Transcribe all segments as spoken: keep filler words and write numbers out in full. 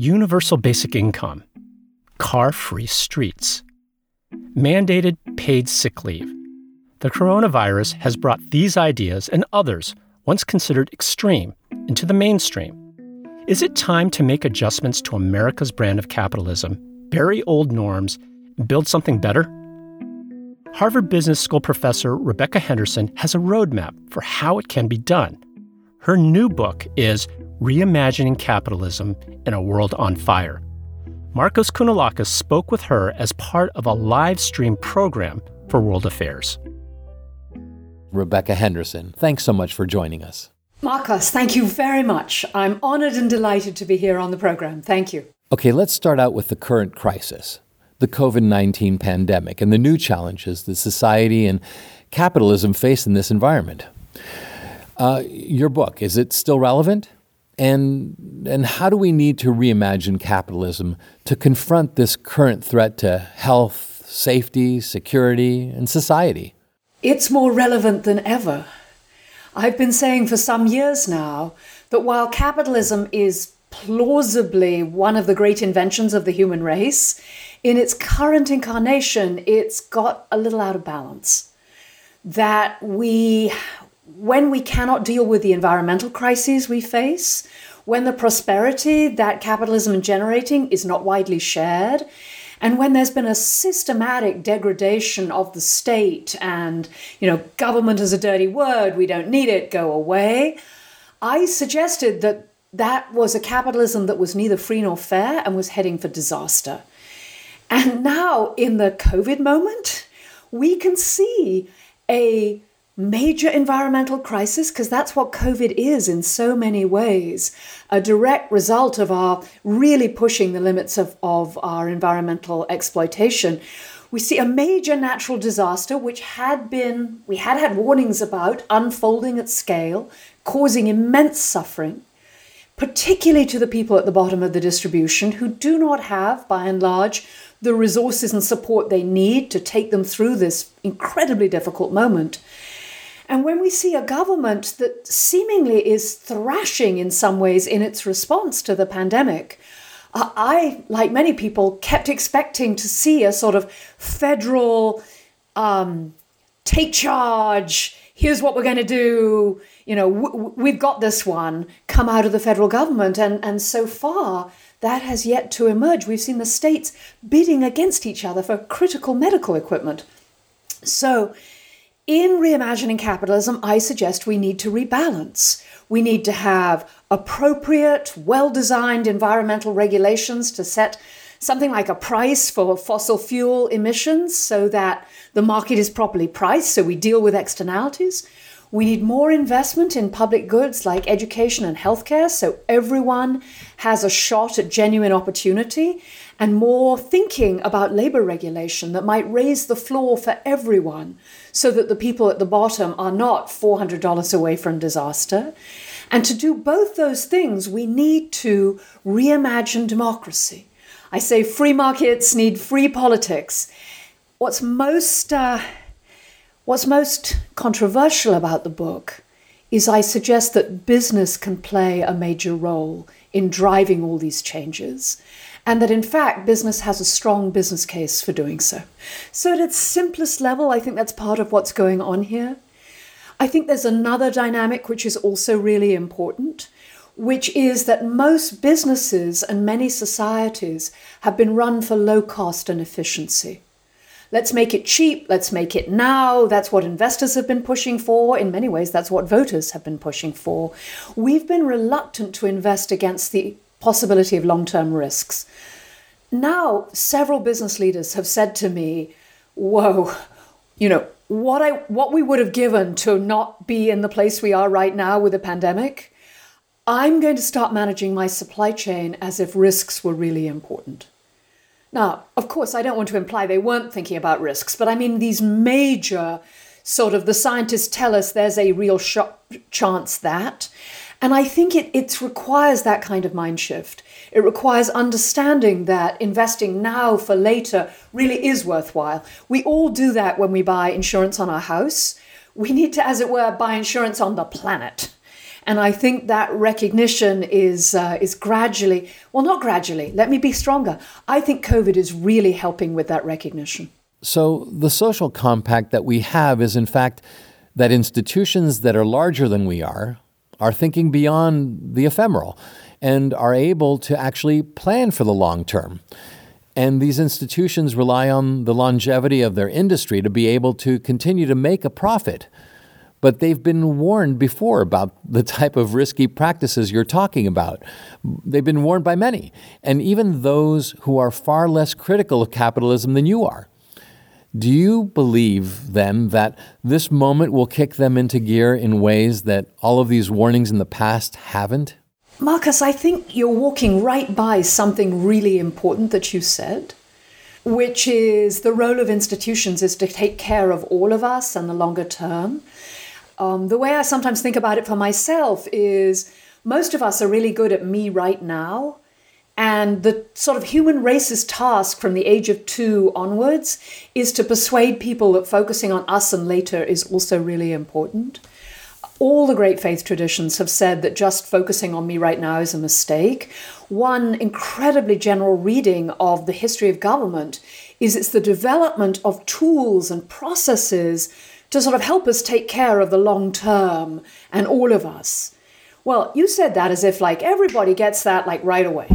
universal basic income, car-free streets, mandated paid sick leave. The coronavirus has brought these ideas and others once considered extreme into the mainstream. Is it time to make adjustments to America's brand of capitalism, bury old norms, and build something better? Harvard Business School professor Rebecca Henderson has a roadmap for how it can be done. Her new book is Reimagining Capitalism in a World on Fire. Markos Kounalakis spoke with her as part of a live stream program for World Affairs. Rebecca Henderson, thanks so much for joining us. Markos, thank you very much. I'm honored and delighted to be here on the program. Thank you. Okay, let's start out with the current crisis, the covid nineteen pandemic, and the new challenges that society and capitalism face in this environment. Uh, your book, is it still relevant? And, and how do we need to reimagine capitalism to confront this current threat to health, safety, security, and society? It's more relevant than ever. I've been saying for some years now that while capitalism is plausibly one of the great inventions of the human race, in its current incarnation, it's got a little out of balance. That we, when we cannot deal with the environmental crises we face, when the prosperity that capitalism is generating is not widely shared, and when there's been a systematic degradation of the state and, you know, government is a dirty word, we don't need it, go away, I suggested that that was a capitalism that was neither free nor fair and was heading for disaster. And now in the COVID moment, we can see a major environmental crisis, because that's what COVID is in so many ways, a direct result of our really pushing the limits of, of our environmental exploitation. We see a major natural disaster, which had been, we had had warnings about, unfolding at scale, causing immense suffering, particularly to the people at the bottom of the distribution who do not have, by and large, the resources and support they need to take them through this incredibly difficult moment. And when we see a government that seemingly is thrashing in some ways in its response to the pandemic, I, like many people, kept expecting to see a sort of federal um, take charge, here's what we're going to do, you know, w- we've got this one, come out of the federal government. And, and so far, that has yet to emerge. We've seen the states bidding against each other for critical medical equipment. So in reimagining capitalism, I suggest we need to rebalance. We need to have appropriate, well-designed environmental regulations to set something like a price for fossil fuel emissions so that the market is properly priced, so we deal with externalities. We need more investment in public goods like education and healthcare, so everyone has a shot at genuine opportunity, and more thinking about labor regulation that might raise the floor for everyone so that the people at the bottom are not four hundred dollars away from disaster. And to do both those things, we need to reimagine democracy. I say free markets need free politics. What's most... Uh, What's most controversial about the book is I suggest that business can play a major role in driving all these changes, and that in fact business has a strong business case for doing so. So at its simplest level, I think that's part of what's going on here. I think there's another dynamic which is also really important, which is that most businesses and many societies have been run for low cost and efficiency. Let's make it cheap. Let's make it now. That's what investors have been pushing for. In many ways, that's what voters have been pushing for. We've been reluctant to invest against the possibility of long-term risks. Now, several business leaders have said to me, whoa, you know, what I what we would have given to not be in the place we are right now with a pandemic, I'm going to start managing my supply chain as if risks were really important. Now, of course, I don't want to imply they weren't thinking about risks, but I mean these major sort of, the scientists tell us there's a real sh- chance that. And I think it, it requires that kind of mind shift. It requires understanding that investing now for later really is worthwhile. We all do that when we buy insurance on our house. We need to, as it were, buy insurance on the planet. And I think that recognition is uh, is gradually, well, not gradually, let me be stronger. I think COVID is really helping with that recognition. So the social compact that we have is, in fact, that institutions that are larger than we are are thinking beyond the ephemeral and are able to actually plan for the long term. And these institutions rely on the longevity of their industry to be able to continue to make a profit. But they've been warned before about the type of risky practices you're talking about. They've been warned by many, and even those who are far less critical of capitalism than you are. Do you believe, then, that this moment will kick them into gear in ways that all of these warnings in the past haven't? Marcus, I think you're walking right by something really important that you said, which is the role of institutions is to take care of all of us and the longer term. Um, the way I sometimes think about it for myself is most of us are really good at me right now. And the sort of human race's task from the age of two onwards is to persuade people that focusing on us and later is also really important. All the great faith traditions have said that just focusing on me right now is a mistake. One incredibly general reading of the history of government is it's the development of tools and processes to sort of help us take care of the long term and all of us. Well, you said that as if like everybody gets that like right away.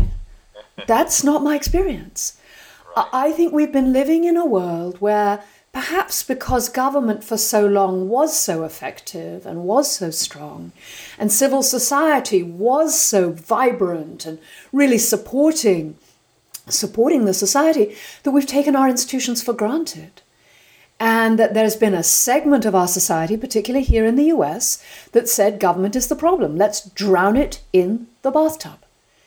That's not my experience. Right. I think we've been living in a world where perhaps because government for so long was so effective and was so strong, and civil society was so vibrant and really supporting, supporting the society, that we've taken our institutions for granted. And that there's been a segment of our society, particularly here in the U S, that said government is the problem. Let's drown it in the bathtub.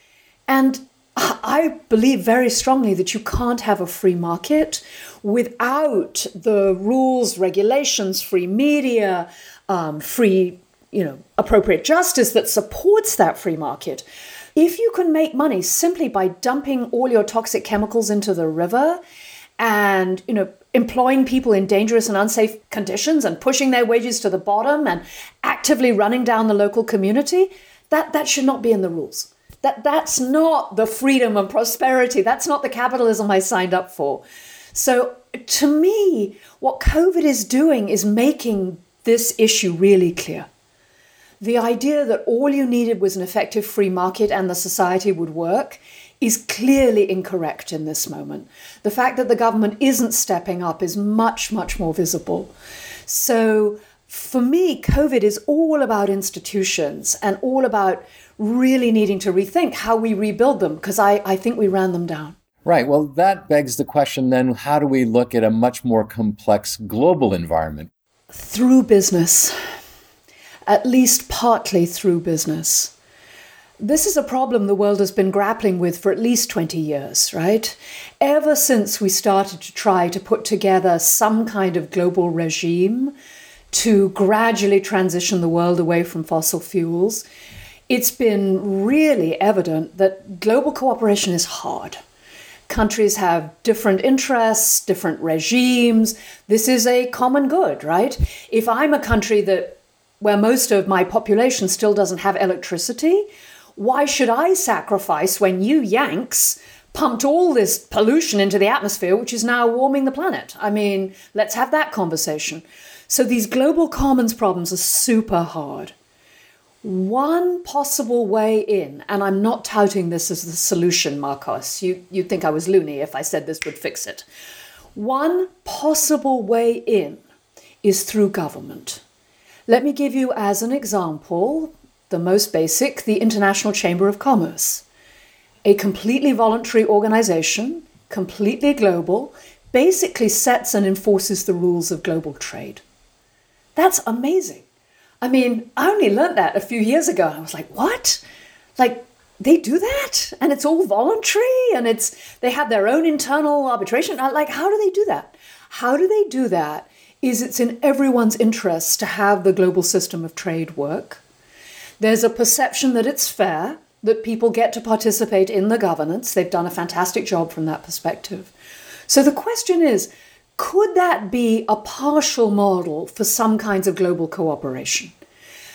And I believe very strongly that you can't have a free market without the rules, regulations, free media, um, free, you know, appropriate justice that supports that free market. If you can make money simply by dumping all your toxic chemicals into the river and, you know, employing people in dangerous and unsafe conditions and pushing their wages to the bottom and actively running down the local community, that, that should not be in the rules. That that's not the freedom and prosperity. That's not the capitalism I signed up for. So to me, what COVID is doing is making this issue really clear. The idea that all you needed was an effective free market and the society would work is clearly incorrect in this moment. The fact that the government isn't stepping up is much, much more visible. So for me, COVID is all about institutions and all about really needing to rethink how we rebuild them, because I, I think we ran them down. Right. Well, that begs the question then, how do we look at a much more complex global environment? Through business, at least partly through business. This is a problem the world has been grappling with for at least twenty years, right? Ever since we started to try to put together some kind of global regime to gradually transition the world away from fossil fuels, it's been really evident that global cooperation is hard. Countries have different interests, different regimes. This is a common good, right? If I'm a country that where most of my population still doesn't have electricity, why should I sacrifice when you Yanks pumped all this pollution into the atmosphere, which is now warming the planet? I mean, let's have that conversation. So these global commons problems are super hard. One possible way in, and I'm not touting this as the solution, Marcos. You, you'd think I was loony if I said this would fix it. One possible way in is through government. Let me give you as an example, the most basic, the International Chamber of Commerce. A completely voluntary organization, completely global, basically sets and enforces the rules of global trade. That's amazing. I mean, I only learned that a few years ago. I was like, what? Like, they do that? And it's all voluntary? And it's they have their own internal arbitration? Like, how do they do that? How do they do that is it's in everyone's interest to have the global system of trade work. There's a perception that it's fair, that people get to participate in the governance. They've done a fantastic job from that perspective. So the question is, could that be a partial model for some kinds of global cooperation?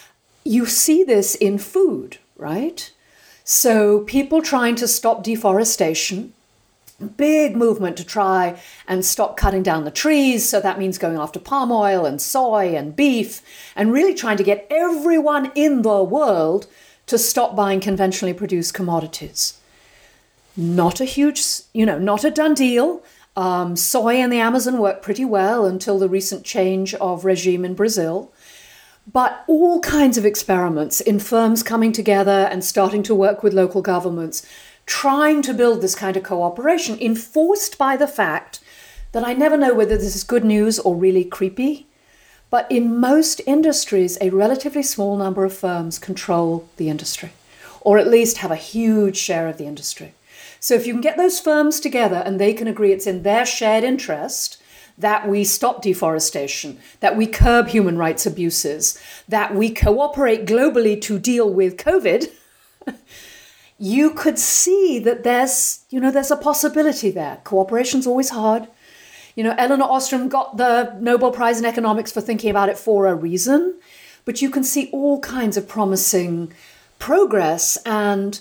You see this in food, right? So people trying to stop deforestation, big movement to try and stop cutting down the trees. So that means going after palm oil and soy and beef and really trying to get everyone in the world to stop buying conventionally produced commodities. Not a huge, you know, not a done deal. Um, soy in the Amazon worked pretty well until the recent change of regime in Brazil. But all kinds of experiments in firms coming together and starting to work with local governments, trying to build this kind of cooperation, enforced by the fact that I never know whether this is good news or really creepy, but in most industries, a relatively small number of firms control the industry, or at least have a huge share of the industry. So if you can get those firms together and they can agree it's in their shared interest that we stop deforestation, that we curb human rights abuses, that we cooperate globally to deal with COVID, you could see that there's, you know, there's a possibility there. Cooperation's always hard. You know, Elinor Ostrom got the Nobel Prize in Economics for thinking about it for a reason, but you can see all kinds of promising progress. And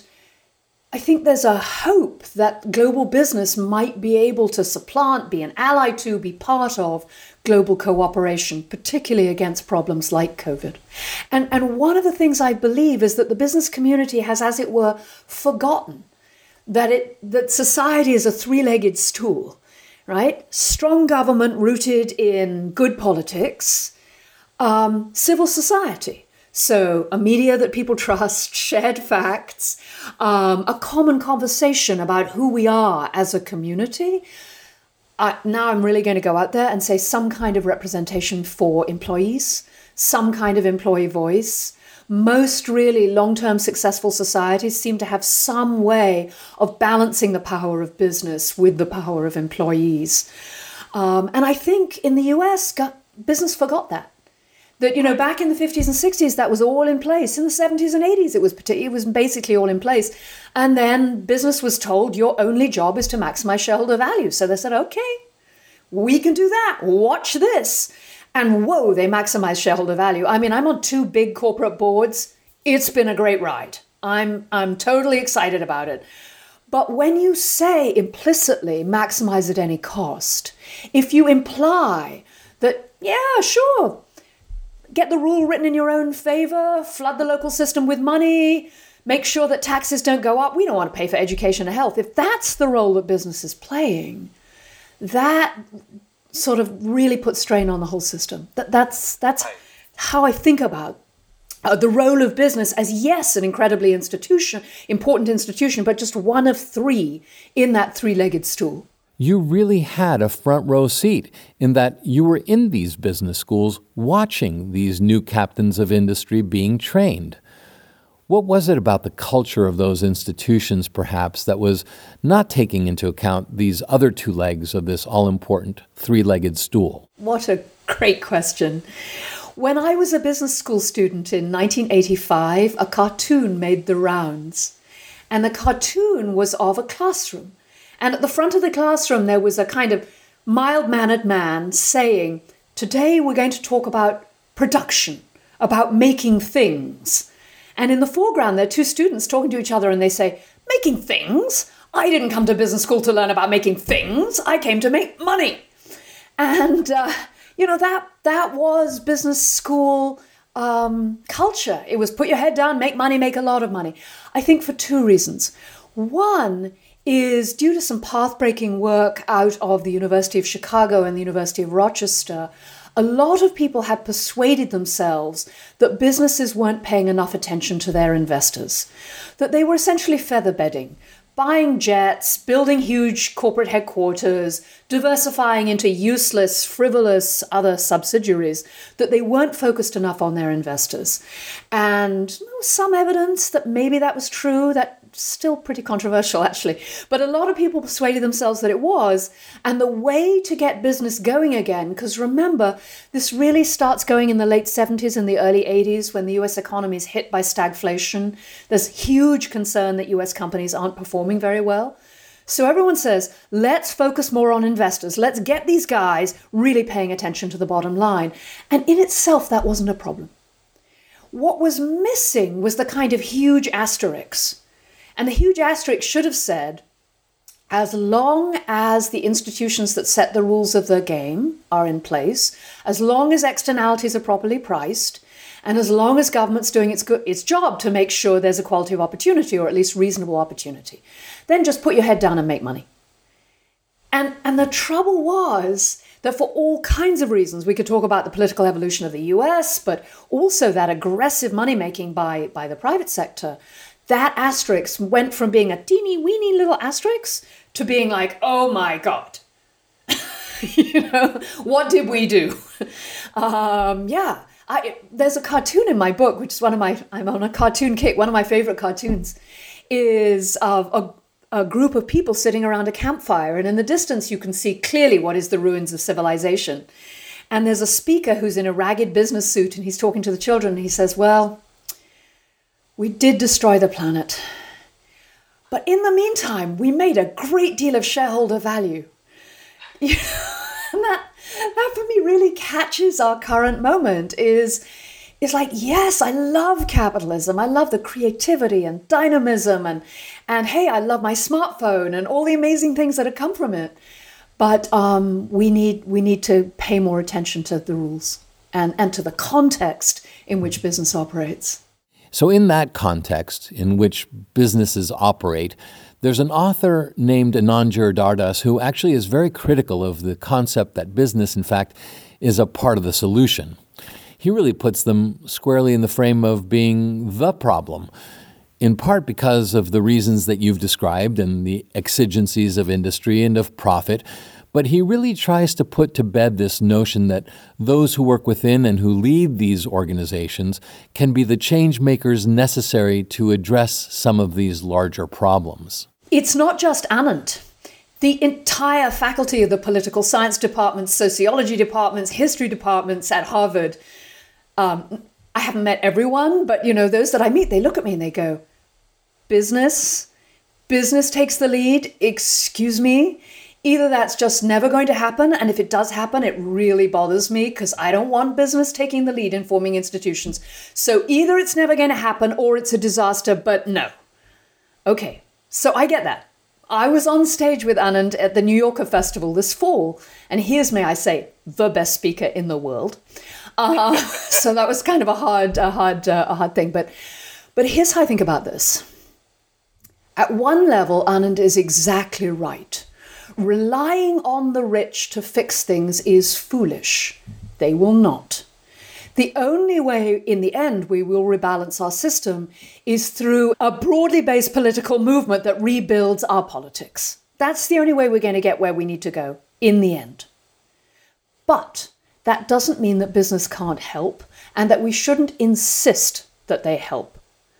I think there's a hope that global business might be able to supplant, be an ally to, be part of global cooperation, particularly against problems like COVID. And, and one of the things I believe is that the business community has, as it were, forgotten that it that society is a three-legged stool, right? Strong government rooted in good politics, um, civil society. So a media that people trust, shared facts, um, a common conversation about who we are as a community. Uh, now I'm really going to go out there and say some kind of representation for employees, some kind of employee voice. Most really long-term successful societies seem to have some way of balancing the power of business with the power of employees. Um, and I think in the U S, business forgot that. That, you know, back in the fifties and sixties, that was all in place. In the seventies and eighties, it was it was basically all in place. And then business was told your only job is to maximize shareholder value. So they said, okay, we can do that. Watch this. And whoa, they maximize shareholder value. I mean, I'm on two big corporate boards. It's been a great ride. I'm I'm totally excited about it. But when you say implicitly maximize at any cost, if you imply that, yeah, sure, get the rule written in your own favor, flood the local system with money, make sure that taxes don't go up. We don't want to pay for education and health. If that's the role that business is playing, that sort of really puts strain on the whole system. That, that's, that's how I think about uh, the role of business as, yes, an incredibly institution, important institution, but just one of three in that three-legged stool. You really had a front row seat in that you were in these business schools watching these new captains of industry being trained. What was it about the culture of those institutions, perhaps, that was not taking into account these other two legs of this all-important three-legged stool? What a great question. When I was a business school student in nineteen eighty-five, a cartoon made the rounds. And the cartoon was of a classroom. And at the front of the classroom, there was a kind of mild-mannered man saying, today we're going to talk about production, about making things. And in the foreground, there are two students talking to each other, and they say, making things? I didn't come to business school to learn about making things. I came to make money. And, uh, you know, that that was business school um, culture. It was put your head down, make money, make a lot of money. I think for two reasons. One is due to some path-breaking work out of the University of Chicago and the University of Rochester, a lot of people had persuaded themselves that businesses weren't paying enough attention to their investors, that they were essentially featherbedding, buying jets, building huge corporate headquarters, diversifying into useless, frivolous other subsidiaries, that they weren't focused enough on their investors. And there was some evidence that maybe that was true, that still pretty controversial, actually. But a lot of people persuaded themselves that it was. And the way to get business going again, because remember, this really starts going in the late seventies and the early eighties when the U S economy is hit by stagflation. There's huge concern that U S companies aren't performing very well. So everyone says, let's focus more on investors. Let's get these guys really paying attention to the bottom line. And in itself, that wasn't a problem. What was missing was the kind of huge asterisk. And the huge asterisk should have said, as long as the institutions that set the rules of the game are in place, as long as externalities are properly priced, and as long as government's doing its, go- its job to make sure there's equality of opportunity, or at least reasonable opportunity, then just put your head down and make money. And, and the trouble was that for all kinds of reasons, we could talk about the political evolution of the U S, but also that aggressive money-making by, by the private sector, that asterisk went from being a teeny weeny little asterisk to being like, oh my God, you know, what did we do? um, yeah, I, there's a cartoon in my book, which is one of my, I'm on a cartoon kick. One of my favorite cartoons is of a, a group of people sitting around a campfire. And in the distance, you can see clearly what is the ruins of civilization. And there's a speaker who's in a ragged business suit, and he's talking to the children. And he says, well, we did destroy the planet. But in the meantime, we made a great deal of shareholder value. You know, and that, that for me really catches our current moment is, is like, yes, I love capitalism. I love the creativity and dynamism. And, and hey, I love my smartphone and all the amazing things that have come from it. But um, we need we need to pay more attention to the rules and, and to the context in which business operates. So in that context in which businesses operate, there's an author named Anand Giridharadas who actually is very critical of the concept that business, in fact, is a part of the solution. He really puts them squarely in the frame of being the problem, in part because of the reasons that you've described and the exigencies of industry and of profit. But he really tries to put to bed this notion that those who work within and who lead these organizations can be the change makers necessary to address some of these larger problems. It's not just Anand. The entire faculty of the political science departments, sociology departments, history departments at Harvard, um, I haven't met everyone, but you know, those that I meet, they look at me and they go, business, business takes the lead, excuse me. Either that's just never going to happen, and if it does happen, it really bothers me because I don't want business taking the lead in forming institutions. So either it's never going to happen or it's a disaster, but no. Okay, so I get that. I was on stage with Anand at the New Yorker Festival this fall, and here's, may I say, the best speaker in the world. Uh, so that was kind of a hard, a hard, uh, a hard thing. But, but here's how I think about this. At one level, Anand is exactly right. Relying on the rich to fix things is foolish. They will not. The only way, in the end, we will rebalance our system is through a broadly based political movement that rebuilds our politics. That's the only way we're going to get where we need to go, in the end. But that doesn't mean that business can't help and that we shouldn't insist that they help.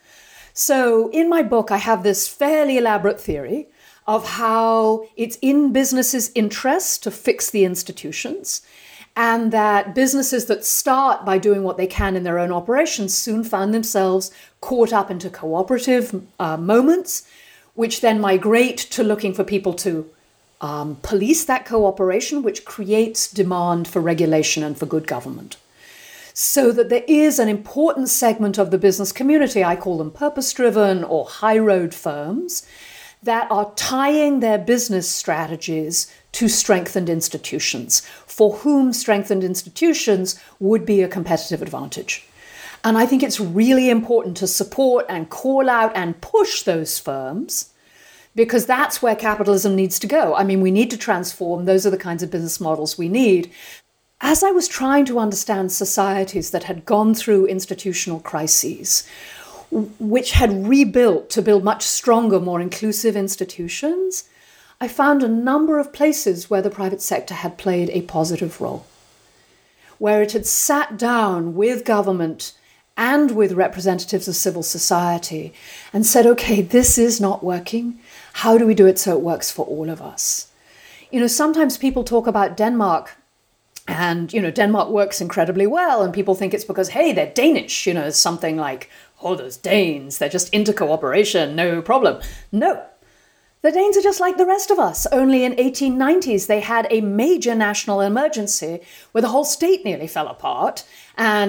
So in my book, I have this fairly elaborate theory of how it's in businesses' interest to fix the institutions, and that businesses that start by doing what they can in their own operations soon find themselves caught up into cooperative uh, moments, which then migrate to looking for people to um, police that cooperation, which creates demand for regulation and for good government. So that there is an important segment of the business community, I call them purpose-driven or high-road firms, that are tying their business strategies to strengthened institutions, for whom strengthened institutions would be a competitive advantage. And I think it's really important to support and call out and push those firms, because that's where capitalism needs to go. I mean, we need to transform. Those are the kinds of business models we need. As I was trying to understand societies that had gone through institutional crises, which had rebuilt to build much stronger, more inclusive institutions, I found a number of places where the private sector had played a positive role, where it had sat down with government and with representatives of civil society and said, okay, this is not working. How do we do it so it works for all of us? You know, sometimes people talk about Denmark, and, you know, Denmark works incredibly well, and people think it's because, hey, they're Danish, you know, something like, oh, those Danes, they're just into cooperation, no problem. No, the Danes are just like the rest of us. Only in eighteen nineties, they had a major national emergency where the whole state nearly fell apart. And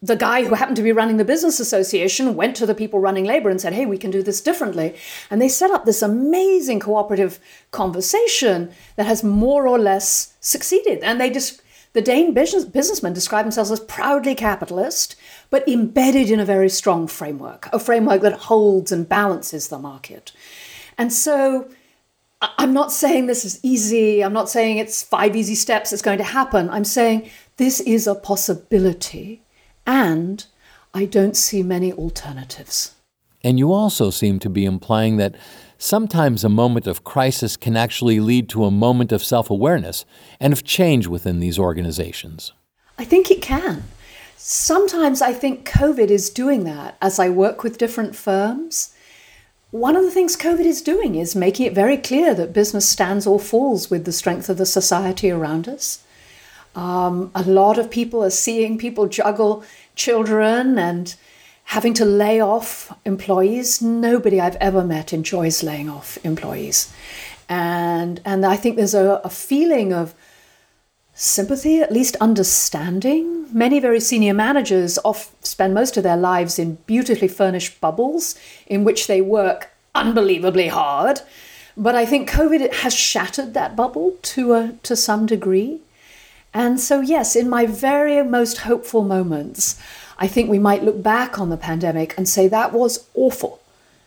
the guy who happened to be running the business association went to the people running labor and said, hey, we can do this differently. And they set up this amazing cooperative conversation that has more or less succeeded. And they just, the Dane business, businessmen describe themselves as proudly capitalist, but embedded in a very strong framework, a framework that holds and balances the market. And so I'm not saying this is easy. I'm not saying it's five easy steps it's going to happen. I'm saying this is a possibility. And I don't see many alternatives. And you also seem to be implying that sometimes a moment of crisis can actually lead to a moment of self-awareness and of change within these organizations. I think it can. Sometimes I think COVID is doing that as I work with different firms. One of the things COVID is doing is making it very clear that business stands or falls with the strength of the society around us. Um, a lot of people are seeing people juggle children and having to lay off employees. Nobody I've ever met enjoys laying off employees. And and I think there's a, a feeling of sympathy, at least understanding. Many very senior managers off spend most of their lives in beautifully furnished bubbles in which they work unbelievably hard. But I think COVID has shattered that bubble to a, to some degree. And so, yes, in my very most hopeful moments, I think we might look back on the pandemic and say that was awful.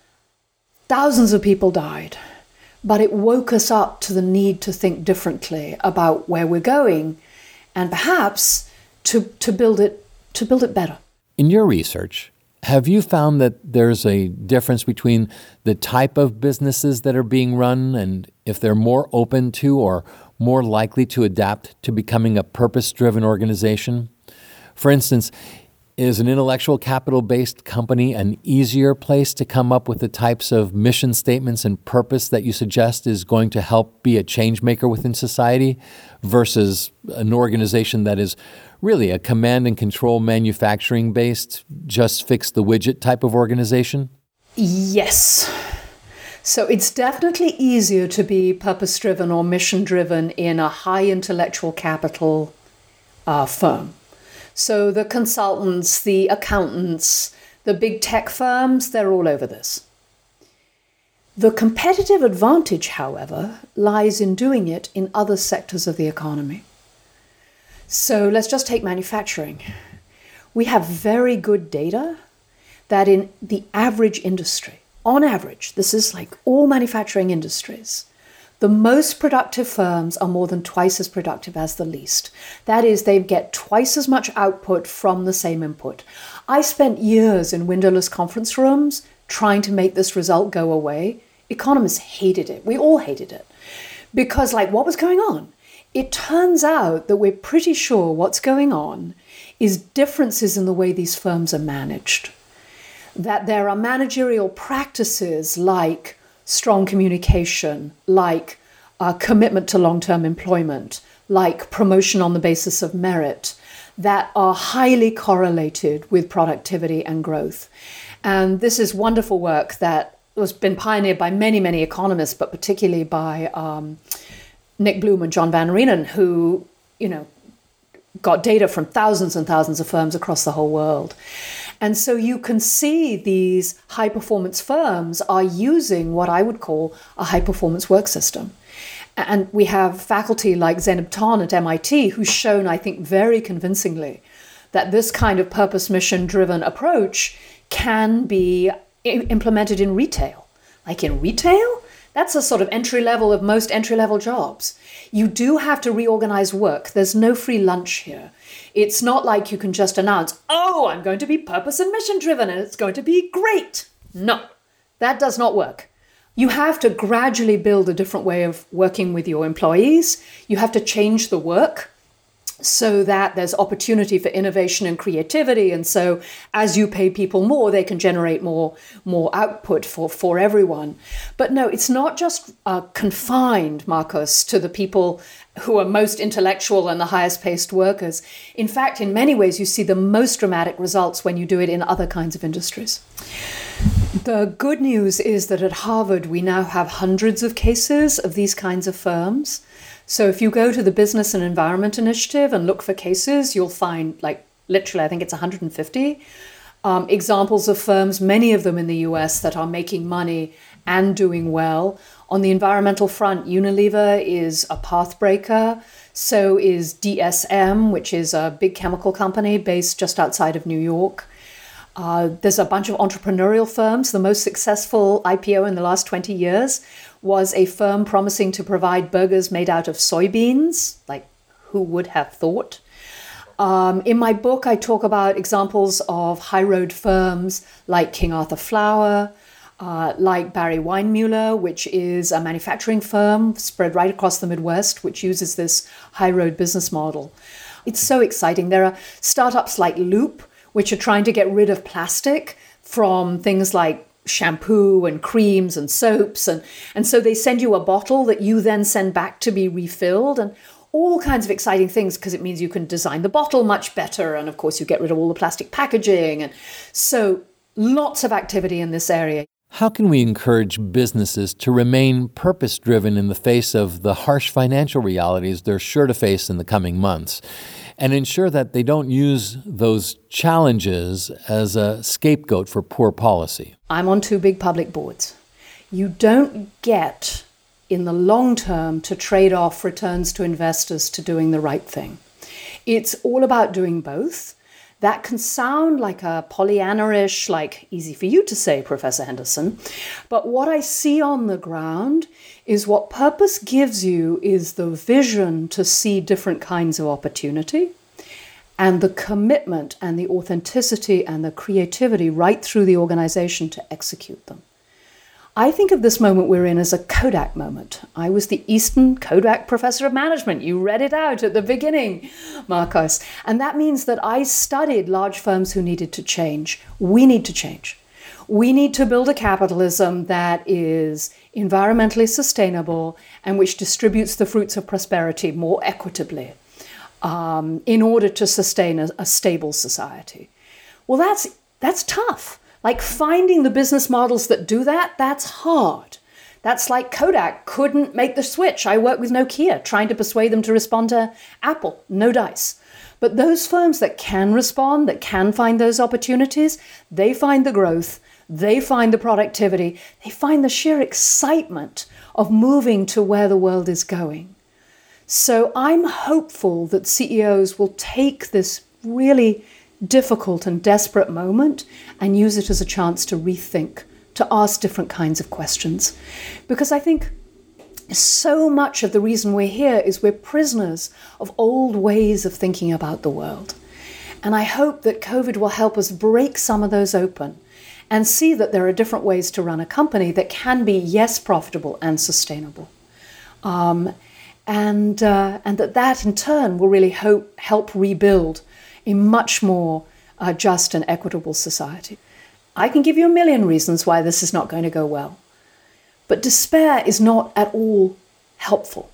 Thousands of people died, but it woke us up to the need to think differently about where we're going and perhaps to, to build it, to build it better. In your research, have you found that there's a difference between the type of businesses that are being run and if they're more open to or more likely to adapt to becoming a purpose-driven organization? For instance, is an intellectual capital-based company an easier place to come up with the types of mission statements and purpose that you suggest is going to help be a change maker within society versus an organization that is really a command and control manufacturing-based, just fix the widget type of organization? Yes. So it's definitely easier to be purpose-driven or mission-driven in a high intellectual capital uh, firm. So the consultants, the accountants, the big tech firms, they're all over this. The competitive advantage, however, lies in doing it in other sectors of the economy. So let's just take manufacturing. We have very good data that in the average industry, on average, this is like all manufacturing industries, the most productive firms are more than twice as productive as the least. That is, they get twice as much output from the same input. I spent years in windowless conference rooms trying to make this result go away. Economists hated it. We all hated it. Because, like, what was going on? It turns out that we're pretty sure what's going on is differences in the way these firms are managed. That there are managerial practices like strong communication, like uh, commitment to long-term employment, like promotion on the basis of merit, that are highly correlated with productivity and growth. And this is wonderful work that has been pioneered by many, many economists, but particularly by um, Nick Bloom and John Van Reenen, who, you know, got data from thousands and thousands of firms across the whole world. And so you can see these high-performance firms are using what I would call a high-performance work system. And we have faculty like Zeynep Ton at M I T who's shown, I think, very convincingly that this kind of purpose mission-driven approach can be implemented in retail. Like in retail, that's a sort of entry level of most entry-level jobs. You do have to reorganize work. There's no free lunch here. It's not like you can just announce, oh, I'm going to be purpose and mission driven and it's going to be great. No, that does not work. You have to gradually build a different way of working with your employees. You have to change the work so that there's opportunity for innovation and creativity. And so as you pay people more, they can generate more, more output for, for everyone. But no, it's not just uh, confined, Marcus, to the people who are most intellectual and the highest paced workers. In fact, in many ways, you see the most dramatic results when you do it in other kinds of industries. The good news is that at Harvard, we now have hundreds of cases of these kinds of firms. So if you go to the Business and Environment Initiative and look for cases, you'll find like literally, I think it's one hundred fifty um, examples of firms, many of them in the U S, that are making money and doing well. On the environmental front, Unilever is a pathbreaker. So is D S M, which is a big chemical company based just outside of New York. Uh, there's a bunch of entrepreneurial firms. The most successful I P O in the last twenty years was a firm promising to provide burgers made out of soybeans. Like, who would have thought? Um, in my book, I talk about examples of high road firms like King Arthur Flour, uh, like Barry Weinmuller, which is a manufacturing firm spread right across the Midwest, which uses this high road business model. It's so exciting. There are startups like Loop, which are trying to get rid of plastic from things like shampoo and creams and soaps. And, and so they send you a bottle that you then send back to be refilled, and all kinds of exciting things, because it means you can design the bottle much better. And of course, you get rid of all the plastic packaging. And so lots of activity in this area. How can we encourage businesses to remain purpose-driven in the face of the harsh financial realities they're sure to face in the coming months, and ensure that they don't use those challenges as a scapegoat for poor policy? I'm on two big public boards. You don't get, in the long term, to trade off returns to investors to doing the right thing. It's all about doing both. That can sound like a Pollyanna-ish, like easy for you to say, Professor Henderson. But what I see on the ground is what purpose gives you is the vision to see different kinds of opportunity, and the commitment and the authenticity and the creativity right through the organization to execute them. I think of this moment we're in as a Kodak moment. I was the Easton Kodak Professor of Management. You read it out at the beginning, Marcos. And that means that I studied large firms who needed to change. We need to change. We need to build a capitalism that is environmentally sustainable and which distributes the fruits of prosperity more equitably um, in order to sustain a, a stable society. Well, that's that's tough. Like, finding the business models that do that, that's hard. That's like Kodak couldn't make the switch. I work with Nokia, trying to persuade them to respond to Apple. No dice. But those firms that can respond, that can find those opportunities, they find the growth, they find the productivity, they find the sheer excitement of moving to where the world is going. So I'm hopeful that C E Os will take this really difficult and desperate moment and use it as a chance to rethink, to ask different kinds of questions. Because I think so much of the reason we're here is we're prisoners of old ways of thinking about the world. And I hope that COVID will help us break some of those open and see that there are different ways to run a company that can be, yes, profitable and sustainable. Um, and, uh, and that that in turn will really hope, help rebuild a much more uh, just and equitable society. I can give you a million reasons why this is not going to go well. But despair is not at all helpful.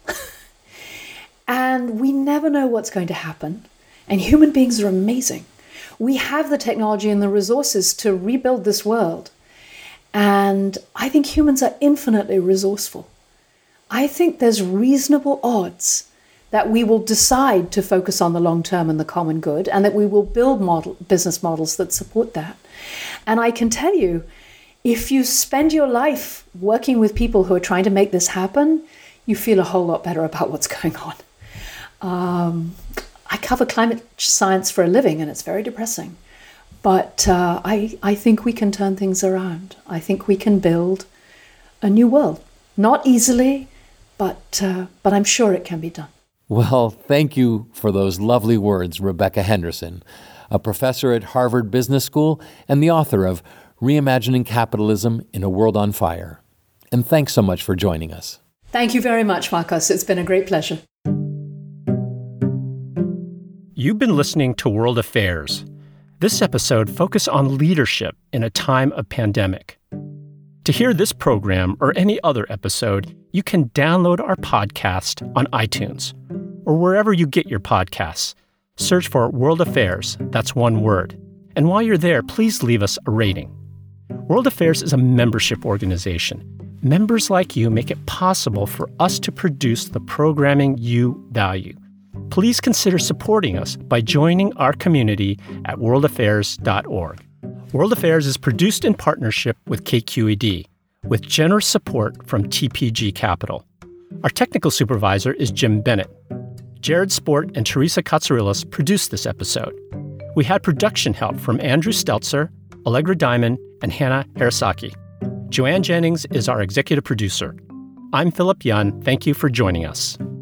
And we never know what's going to happen. And human beings are amazing. We have the technology and the resources to rebuild this world. And I think humans are infinitely resourceful. I think there's reasonable odds that we will decide to focus on the long term and the common good, and that we will build model, business models that support that. And I can tell you, if you spend your life working with people who are trying to make this happen, you feel a whole lot better about what's going on. Um, I cover climate science for a living, and it's very depressing. But uh, I, I think we can turn things around. I think we can build a new world. Not easily, but uh, but I'm sure it can be done. Well, thank you for those lovely words, Rebecca Henderson, a professor at Harvard Business School and the author of Reimagining Capitalism in a World on Fire. And thanks so much for joining us. Thank you very much, Marcos. It's been a great pleasure. You've been listening to World Affairs. This episode focused on leadership in a time of pandemic. To hear this program or any other episode, you can download our podcast on iTunes or wherever you get your podcasts. Search for World Affairs, that's one word. And while you're there, please leave us a rating. World Affairs is a membership organization. Members like you make it possible for us to produce the programming you value. please consider supporting us by joining our community at world affairs dot org. World Affairs is produced in partnership with K Q E D, with generous support from T P G Capital. Our technical supervisor is Jim Bennett. Jared Sport and Teresa Katsourelis produced this episode. We had production help from Andrew Steltzer, Allegra Diamond, and Hannah Harasaki. Joanne Jennings is our executive producer. I'm Philip Yun. Thank you for joining us.